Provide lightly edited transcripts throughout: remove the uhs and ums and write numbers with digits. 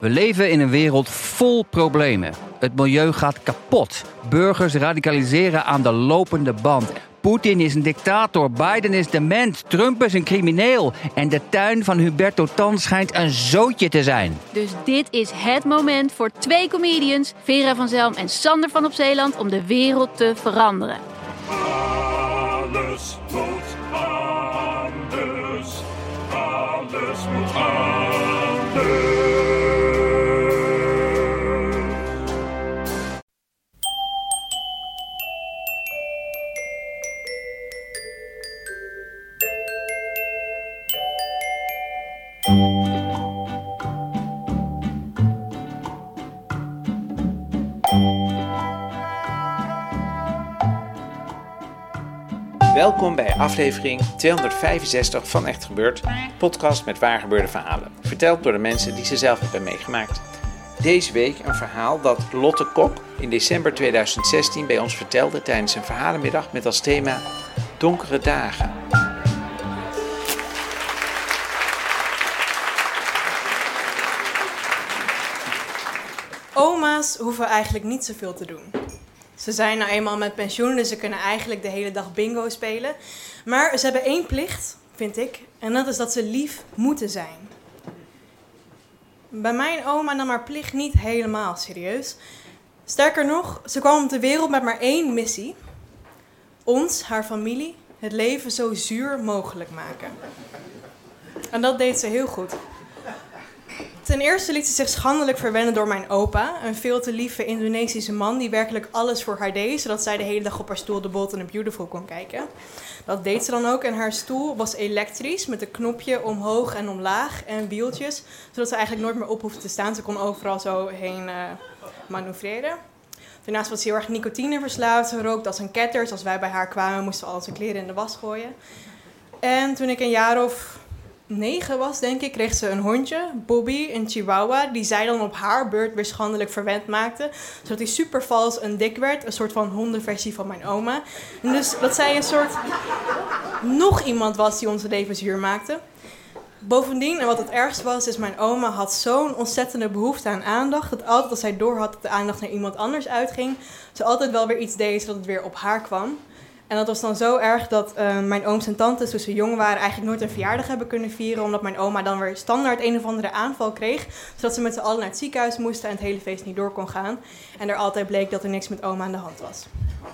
We leven in een wereld vol problemen. Het milieu gaat kapot. Burgers radicaliseren aan de lopende band. Poetin is een dictator, Biden is dement, Trump is een crimineel. En de tuin van Huberto Tan schijnt een zootje te zijn. Dus dit is het moment voor 2 comedians, Vera van Zelm en Sander van op Zeeland, om de wereld te veranderen. Alles moet anders. Alles moet anders. Welkom bij aflevering 265 van Echt Gebeurd, podcast met waargebeurde verhalen, verteld door de mensen die ze zelf hebben meegemaakt. Deze week een verhaal dat Lotte Kok in december 2016 bij ons vertelde tijdens een verhalenmiddag met als thema Donkere Dagen. Oma's hoeven eigenlijk niet zoveel te doen. Ze zijn nou eenmaal met pensioen, dus ze kunnen eigenlijk de hele dag bingo spelen. Maar ze hebben 1 plicht, vind ik, en dat is dat ze lief moeten zijn. Bij mijn oma nam haar plicht niet helemaal serieus. Sterker nog, ze kwam op de wereld met maar 1 missie. Ons, haar familie, het leven zo zuur mogelijk maken. En dat deed ze heel goed. Ten eerste liet ze zich schandelijk verwennen door mijn opa, een veel te lieve Indonesische man die werkelijk alles voor haar deed, zodat zij de hele dag op haar stoel The Bold and the Beautiful kon kijken. Dat deed ze dan ook en haar stoel was elektrisch met een knopje omhoog en omlaag en wieltjes, zodat ze eigenlijk nooit meer op hoefde te staan. Ze kon overal zo heen manoeuvreren. Daarnaast was ze heel erg nicotineverslaafd, ze rookte als een ketter, dus als wij bij haar kwamen moesten we al zijn kleren in de was gooien. En toen ik een jaar of 9 was, denk ik, kreeg ze een hondje, Bobby, een chihuahua, die zij dan op haar beurt weer schandelijk verwend maakte, zodat hij super vals en dik werd, een soort van hondenversie van mijn oma. En dus dat zij een soort nog iemand was die onze leven zuur maakte. Bovendien, en wat het ergst was, is mijn oma had zo'n ontzettende behoefte aan aandacht, dat altijd als zij doorhad dat de aandacht naar iemand anders uitging, ze altijd wel weer iets deed zodat het weer op haar kwam. En dat was dan zo erg dat mijn ooms en tantes, toen ze jong waren, eigenlijk nooit een verjaardag hebben kunnen vieren. Omdat mijn oma dan weer standaard een of andere aanval kreeg. Zodat ze met z'n allen naar het ziekenhuis moesten en het hele feest niet door kon gaan. En er altijd bleek dat er niks met oma aan de hand was.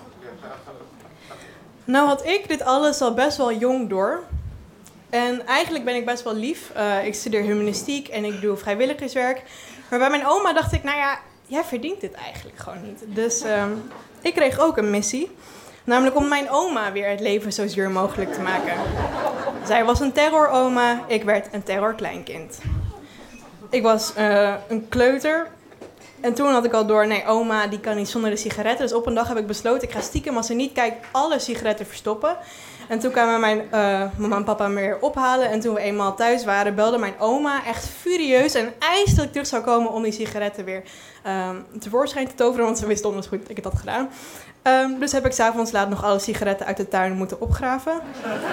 Nou had ik dit alles al best wel jong door. En eigenlijk ben ik best wel lief. Ik studeer humanistiek en ik doe vrijwilligerswerk. Maar bij mijn oma dacht ik, nou ja, jij verdient dit eigenlijk gewoon niet. Dus ik kreeg ook een missie. Namelijk om mijn oma weer het leven zo zuur mogelijk te maken. Zij was een terroroma, ik werd een terrorkleinkind. Ik was een kleuter. En toen had ik al door, nee, oma die kan niet zonder de sigaretten. Dus op een dag heb ik besloten, ik ga stiekem als ze niet kijkt alle sigaretten verstoppen. En toen kwamen mijn mama en papa me weer ophalen. En toen we eenmaal thuis waren, belde mijn oma echt furieus en eiste dat ik terug zou komen om die sigaretten weer tevoorschijn te toveren. Want ze wist donders goed dat ik het had gedaan. Dus heb ik 's avonds laat nog alle sigaretten uit de tuin moeten opgraven.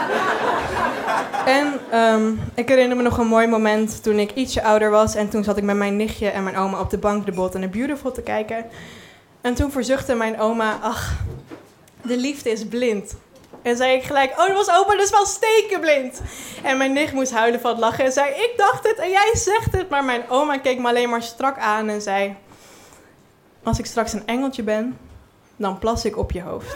En ik herinner me nog een mooi moment toen ik ietsje ouder was. En toen zat ik met mijn nichtje en mijn oma op de bank The Bold and the Beautiful te kijken. En toen verzuchtte mijn oma, ach, de liefde is blind. En zei ik gelijk, oh, dat was oma, dat is wel stekenblind. En mijn nicht moest huilen van het lachen en zei, ik dacht het en jij zegt het. Maar mijn oma keek me alleen maar strak aan en zei, als ik straks een engeltje ben, dan plas ik op je hoofd.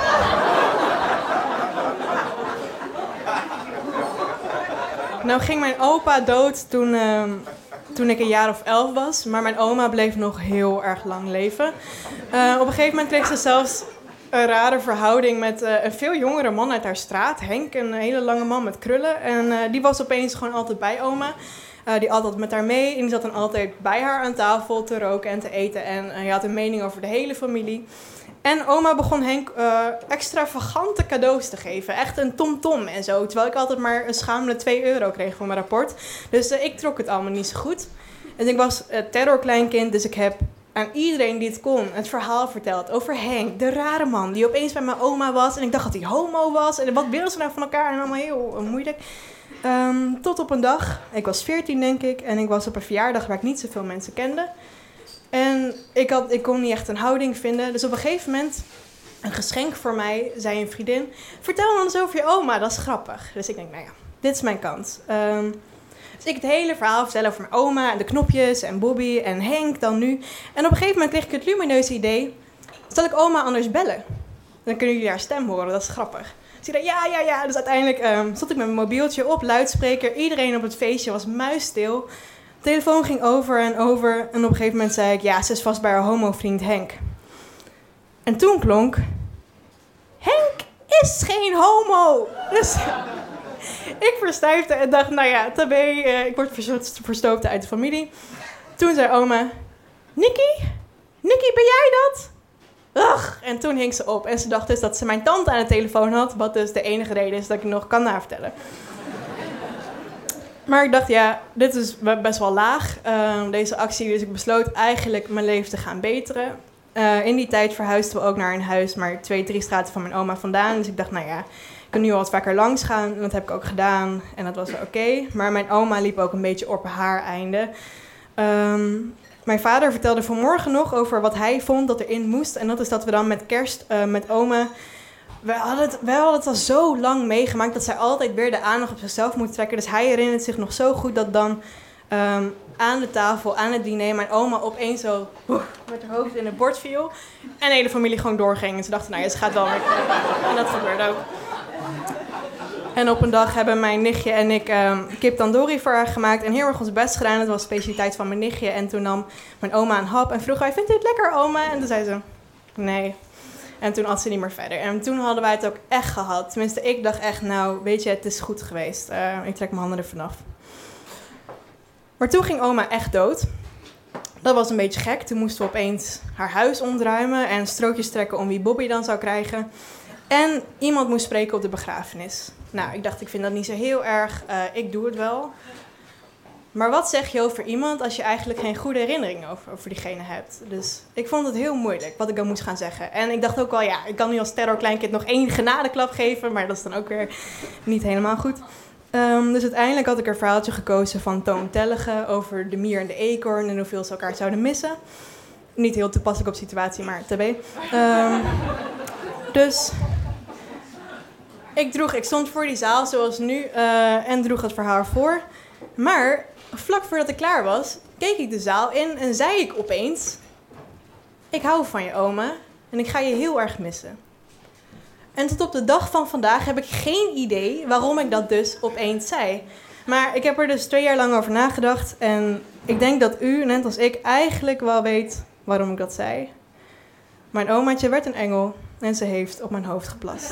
Nou ging mijn opa dood toen ik een jaar of 11 was. Maar mijn oma bleef nog heel erg lang leven. Op een gegeven moment kreeg ze zelfs een rare verhouding met een veel jongere man uit haar straat. Henk, een hele lange man met krullen. En die was opeens gewoon altijd bij oma. Die altijd met haar mee en die zat dan altijd bij haar aan tafel te roken en te eten. En hij had een mening over de hele familie. En oma begon Henk extravagante cadeaus te geven. Echt een tomtom en zo. Terwijl ik altijd maar een schamele €2 kreeg voor mijn rapport. Dus ik trok het allemaal niet zo goed. En ik was terrorkleinkind, dus ik heb aan iedereen die het kon het verhaal verteld over Henk, de rare man, die opeens bij mijn oma was. En ik dacht dat hij homo was. En wat wilden ze nou van elkaar? En allemaal heel moeilijk. Tot op een dag, ik was 14 denk ik, en ik was op een verjaardag waar ik niet zoveel mensen kende. En ik kon niet echt een houding vinden. Dus op een gegeven moment, een geschenk voor mij, zei een vriendin, vertel dan eens over je oma, dat is grappig. Dus ik denk, nou ja, dit is mijn kans. Dus ik het hele verhaal vertellen over mijn oma en de knopjes en Bobby en Henk dan nu. En op een gegeven moment kreeg ik het lumineuze idee, zal ik oma anders bellen? Dan kunnen jullie haar stem horen, dat is grappig. Dus ik dacht, ja. Dus uiteindelijk stond ik met mijn mobieltje op, luidspreker. Iedereen op het feestje was muisstil. De telefoon ging over en over. En op een gegeven moment zei ik, ja, ze is vast bij haar homovriend Henk. En toen klonk, Henk is geen homo. Dus ik verstijfde en dacht, nou ja, tabé, ik word verstoten uit de familie. Toen zei oma, Nikki, ben jij dat? Ugh. En toen hing ze op en ze dacht dus dat ze mijn tante aan de telefoon had, wat dus de enige reden is dat ik het nog kan navertellen. Maar ik dacht, ja, dit is best wel laag, deze actie, dus ik besloot eigenlijk mijn leven te gaan beteren. In die tijd verhuisden we ook naar een huis, maar 2-3 straten van mijn oma vandaan. Dus ik dacht, nou ja, ik kan nu al wat vaker langs gaan en dat heb ik ook gedaan en dat was oké. Maar mijn oma liep ook een beetje op haar einde. Mijn vader vertelde vanmorgen nog over wat hij vond dat erin moest. En dat is dat we dan met kerst, met oma... Wij hadden het al zo lang meegemaakt dat zij altijd weer de aandacht op zichzelf moet trekken. Dus hij herinnert zich nog zo goed dat dan aan de tafel, aan het diner, mijn oma opeens zo met haar hoofd in het bord viel. En de hele familie gewoon doorging. En ze dachten, nou ja, ze gaat wel weer. En dat gebeurde ook. En op een dag hebben mijn nichtje en ik kip tandoori voor haar gemaakt. En heel erg ons best gedaan. Dat was de specialiteit van mijn nichtje. En toen nam mijn oma een hap en vroeg hij, vindt u het lekker, oma? En toen zei ze, nee. En toen at ze niet meer verder. En toen hadden wij het ook echt gehad. Tenminste, ik dacht echt, nou, weet je, het is goed geweest. Ik trek mijn handen er vanaf. Maar toen ging oma echt dood. Dat was een beetje gek. Toen moesten we opeens haar huis ontruimen en strookjes trekken om wie Bobby dan zou krijgen. En iemand moest spreken op de begrafenis. Nou, ik dacht, ik vind dat niet zo heel erg. Ik doe het wel. Maar wat zeg je over iemand als je eigenlijk geen goede herinneringen over diegene hebt? Dus ik vond het heel moeilijk wat ik dan moest gaan zeggen. En ik dacht ook wel, ja, ik kan nu als terrorkleinkind nog 1 genadeklap geven. Maar dat is dan ook weer niet helemaal goed. Dus uiteindelijk had ik een verhaaltje gekozen van Toon Tellige over de mier en de eekhoorn en hoeveel ze elkaar zouden missen. Niet heel toepasselijk op situatie, maar tabé. Dus ik stond voor die zaal zoals nu en droeg het verhaal voor. Maar vlak voordat ik klaar was, keek ik de zaal in en zei ik opeens, ik hou van je oma en ik ga je heel erg missen. En tot op de dag van vandaag heb ik geen idee waarom ik dat dus opeens zei. Maar ik heb er dus 2 jaar lang over nagedacht en ik denk dat u, net als ik, eigenlijk wel weet waarom ik dat zei. Mijn omaatje werd een engel en ze heeft op mijn hoofd geplast.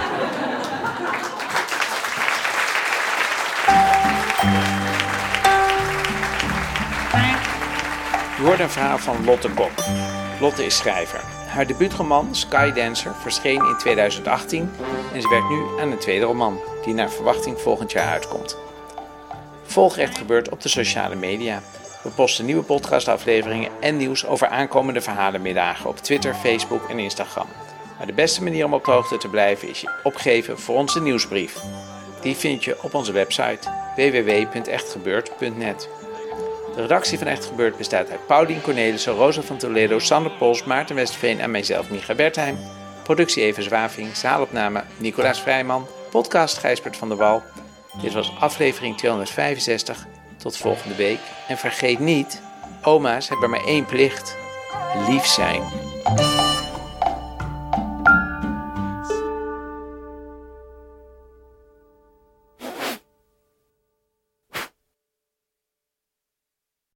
Je hoort een verhaal van Lotte Kok. Lotte is schrijver. Haar debuutroman Skydancer verscheen in 2018 en ze werkt nu aan een tweede roman, die naar verwachting volgend jaar uitkomt. Volg Echt Gebeurd op de sociale media. We posten nieuwe podcastafleveringen en nieuws over aankomende verhalenmiddagen op Twitter, Facebook en Instagram. Maar de beste manier om op de hoogte te blijven is je opgeven voor onze nieuwsbrief. Die vind je op onze website www.echtgebeurd.net. De redactie van Echt Gebeurd bestaat uit Paulien Cornelissen, Rosa van Toledo, Sander Pols, Maarten Westveen en mijzelf, Micha Bertheim. Productie Eva Zwaving, zaalopname Nicolaas Vrijman, podcast Gijsbert van der Wal. Dit was aflevering 265. Tot volgende week. En vergeet niet, oma's hebben maar 1 plicht: lief zijn.